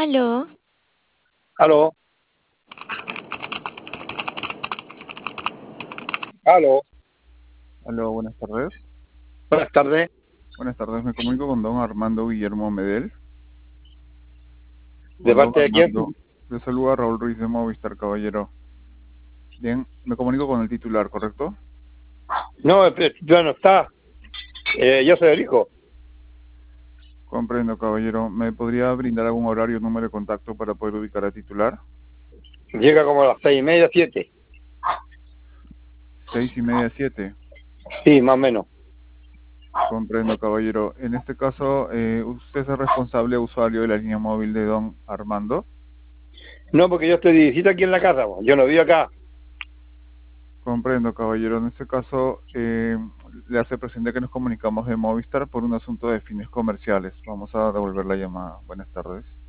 Aló, Aló, aló. Aló, buenas tardes. Buenas tardes. Buenas tardes, me comunico con don Armando Guillermo Medel. ¿De Con don parte de quién? Armando, le saluda Raúl Ruiz de Movistar, caballero. Bien, me comunico con el titular, ¿correcto? No, ya no está. Yo soy el hijo. Comprendo, caballero. ¿Me podría brindar algún horario o número de contacto para poder ubicar al titular? Llega como a las 6:30, 7. 6:30, 7. Sí, más o menos. Comprendo, caballero. En este caso, ¿usted es el responsable usuario de la línea móvil de don Armando? No, porque yo estoy de visita aquí en la casa, po. Yo no vivo acá. Comprendo, caballero. En este caso, le hace presente que nos comunicamos de Movistar por un asunto de fines comerciales. Vamos a devolver la llamada. Buenas tardes.